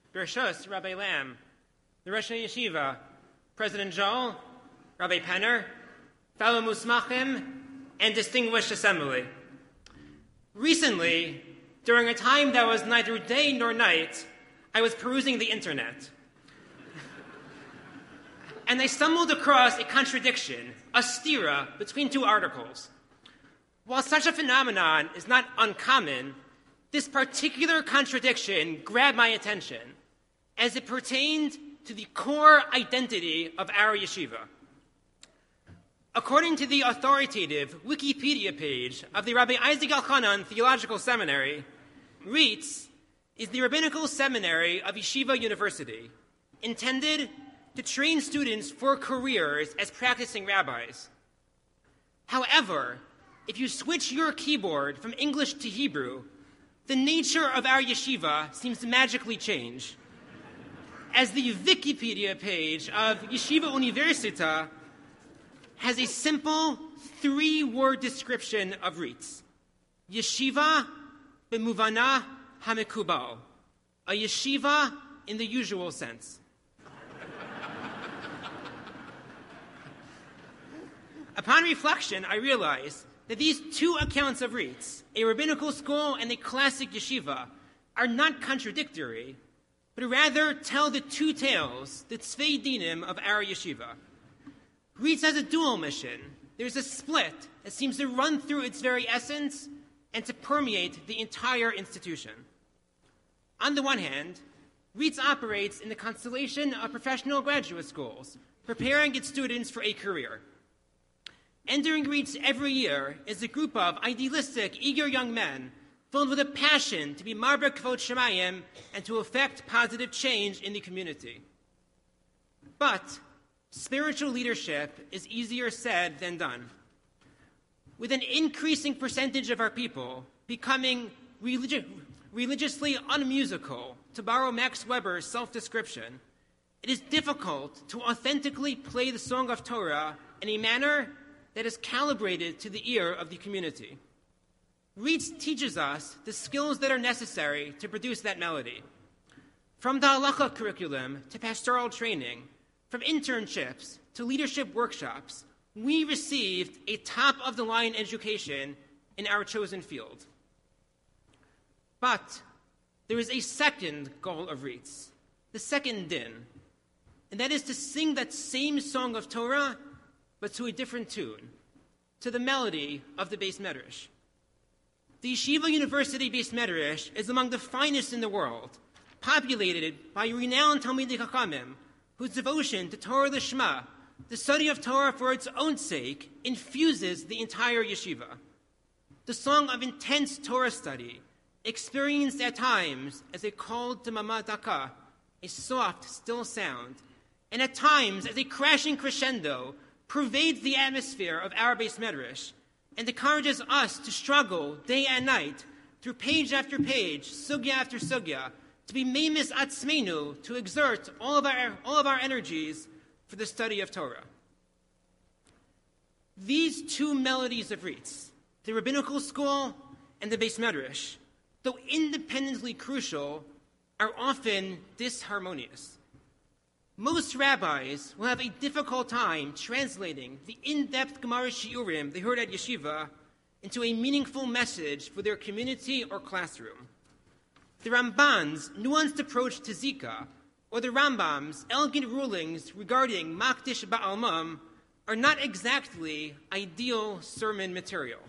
Bershus, Rabbi Lamb, the Rosh Yeshiva, President Joel, Rabbi Penner, fellow Musmachim, and distinguished assembly. Recently, during a time that was neither day nor night, I was perusing the internet. And I stumbled across a contradiction, a stira, between two articles. While such a phenomenon is not uncommon, this particular contradiction grabbed my attention as it pertained to the core identity of our yeshiva. According to the authoritative Wikipedia page of the Rabbi Isaac Elchanan Theological Seminary, RIETS is the rabbinical seminary of Yeshiva University, intended to train students for careers as practicing rabbis. However, if you switch your keyboard from English to Hebrew, the nature of our yeshiva seems to magically change. As the Wikipedia page of Yeshiva Universita has a simple 3-word description of RIETS. Yeshiva b'muvana hamekubal. A yeshiva in the usual sense. Upon reflection, I realized that these two accounts of RIETS, a rabbinical school and a classic yeshiva, are not contradictory, but rather tell the two tales, the tzvei dinim of our yeshiva. RIETS has a dual mission. There's a split that seems to run through its very essence and to permeate the entire institution. On the one hand, RIETS operates in the constellation of professional graduate schools, preparing its students for a career. Entering RIETS every year is a group of idealistic, eager young men filled with a passion to be marber kvod shemayim and to effect positive change in the community. But spiritual leadership is easier said than done. With an increasing percentage of our people becoming religiously unmusical, to borrow Max Weber's self-description, it is difficult to authentically play the song of Torah in a manner that is calibrated to the ear of the community. RIETS teaches us the skills that are necessary to produce that melody. From the halacha curriculum to pastoral training, from internships to leadership workshops, we received a top-of-the-line education in our chosen field. But there is a second goal of RIETS, the second din, and that is to sing that same song of Torah, but to a different tune, to the melody of the Beis Medrash. The Yeshiva University Beis Medrash is among the finest in the world, populated by renowned Talmidei Chachamim, whose devotion to Torah Lishma, the study of Torah for its own sake, infuses the entire yeshiva. The song of intense Torah study, experienced at times as a kol demama daka, a soft, still sound, and at times as a crashing crescendo, pervades the atmosphere of our Beis Medrash and encourages us to struggle day and night through page after page, sugya after sugya, to be meimis atzmeinu, to exert all of our energies for the study of Torah. These two melodies of RIETS, the rabbinical school and the Beis Medrash, though independently crucial, are often disharmonious. Most rabbis will have a difficult time translating the in-depth Gemara shiurim they heard at yeshiva into a meaningful message for their community or classroom. The Ramban's nuanced approach to Zika, or the Rambam's elegant rulings regarding Makdish Ba'almam, are not exactly ideal sermon material.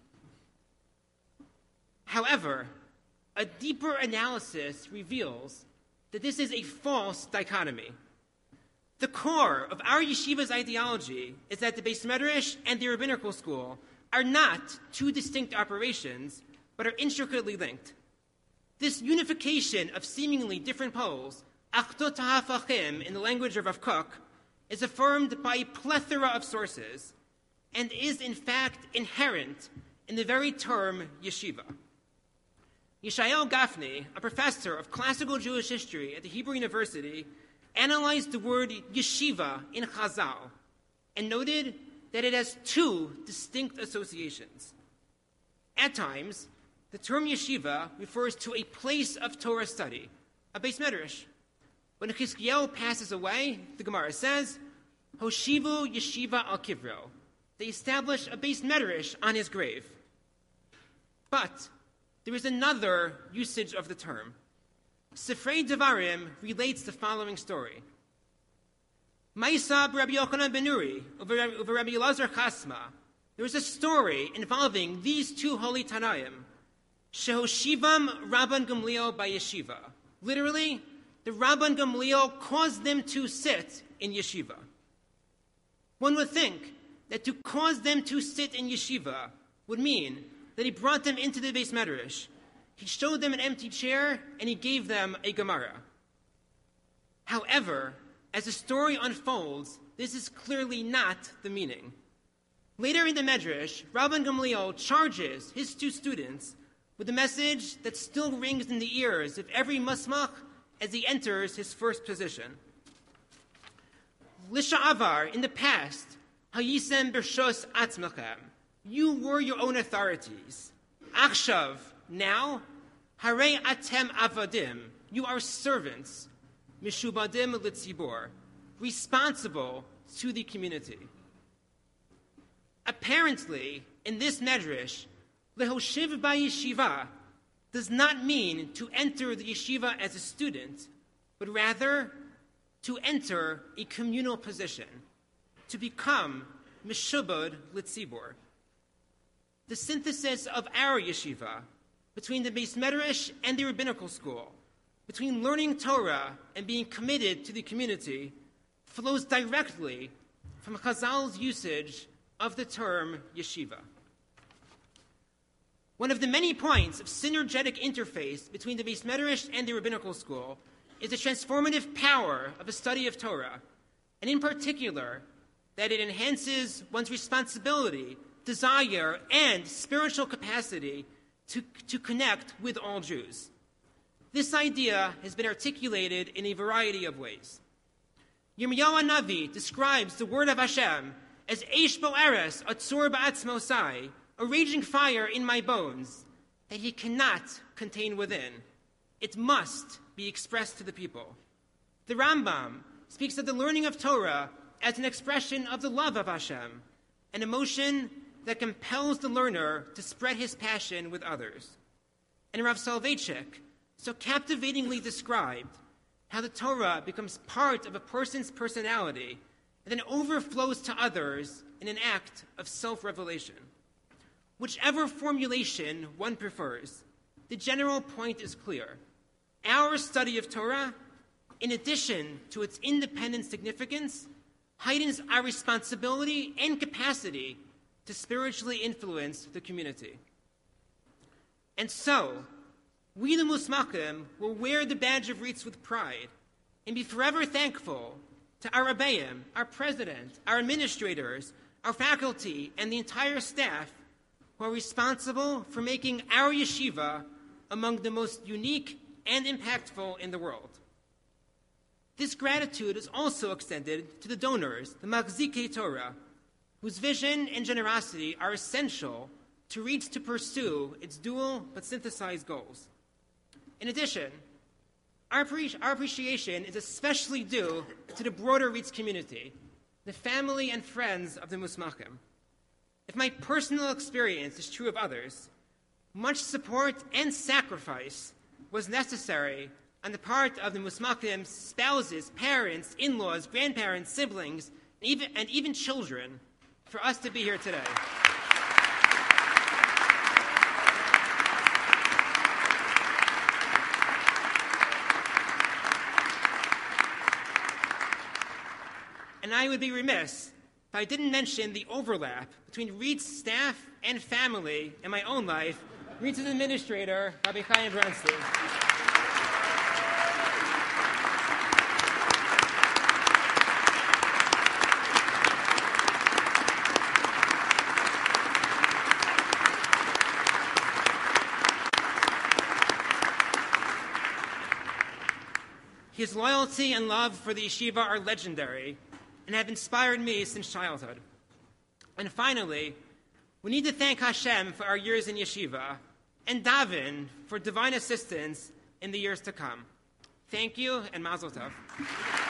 However, a deeper analysis reveals that this is a false dichotomy. The core of our yeshiva's ideology is that the Beis Medrash and the rabbinical school are not two distinct operations, but are intricately linked. This unification of seemingly different poles, achdot ha'hafachim in the language of Rav Kook, is affirmed by a plethora of sources and is in fact inherent in the very term yeshiva. Yeshayahu Gafni, a professor of classical Jewish history at the Hebrew University, analyzed the word yeshiva in Chazal and noted that it has two distinct associations. At times, the term yeshiva refers to a place of Torah study, a Beis Medrash. When Chizkiyahu passes away, the Gemara says, Hoshivu Yeshiva al Kivro. They establish a Beis Medrash on his grave. But there is another usage of the term. Sifrei Devarim relates the following story. Ma'isa Rabbi Yochanan ben Nuri over Rabbi Elazar Chasma. There is a story involving these two holy Tanaim. Shehoshivam Rabban Gamliel by Yeshiva. Literally, the Rabban Gamliel caused them to sit in yeshiva. One would think that to cause them to sit in yeshiva would mean that he brought them into the Beis Medrash. He showed them an empty chair and he gave them a Gemara. However, as the story unfolds, this is clearly not the meaning. Later in the Medrash, Rabban Gamliel charges his two students with a message that still rings in the ears of every musmach as he enters his first position. Lisha'avar, in the past, hayisem b'shos atzmechem, you were your own authorities. Achshav, now, harei atem avadim, you are servants, mishubadim litzibor, responsible to the community. Apparently, in this medrash, lehoshiv ba'yeshiva does not mean to enter the yeshiva as a student, but rather to enter a communal position, to become mishubad litzibor. The synthesis of our yeshiva between the Beis Medrash and the rabbinical school, between learning Torah and being committed to the community, flows directly from Chazal's usage of the term yeshiva. One of the many points of synergetic interface between the Beis Medrash and the rabbinical school is the transformative power of a study of Torah, and in particular, that it enhances one's responsibility, desire, and spiritual capacity to connect with all Jews. This idea has been articulated in a variety of ways. Yirmiyahu Navi describes the word of Hashem as Eish Bo'eres Atzur Ba'atzmosai, a raging fire in my bones that he cannot contain within. It must be expressed to the people. The Rambam speaks of the learning of Torah as an expression of the love of Hashem, an emotion that compels the learner to spread his passion with others. And Rav Soloveitchik so captivatingly described how the Torah becomes part of a person's personality and then overflows to others in an act of self-revelation. Whichever formulation one prefers, the general point is clear. Our study of Torah, in addition to its independent significance, heightens our responsibility and capacity to spiritually influence the community. And so, we the Musmachim will wear the badge of Ritz with pride and be forever thankful to our Rebbeim, our president, our administrators, our faculty, and the entire staff who are responsible for making our yeshiva among the most unique and impactful in the world. This gratitude is also extended to the donors, the Machzikei Torah, whose vision and generosity are essential to reach to pursue its dual but synthesized goals. In addition, our appreciation is especially due to the broader Ritz community, the family and friends of the Musmachim. If my personal experience is true of others, much support and sacrifice was necessary on the part of the Musmachim's spouses, parents, in-laws, grandparents, siblings, and even children for us to be here today. And I would be remiss if I didn't mention the overlap between Ritz staff and family in my own life, Ritz's administrator, Rabbi Chaim Bronstein. His loyalty and love for the yeshiva are legendary and have inspired me since childhood. And finally, we need to thank Hashem for our years in yeshiva and daven for divine assistance in the years to come. Thank you, and Mazel Tov.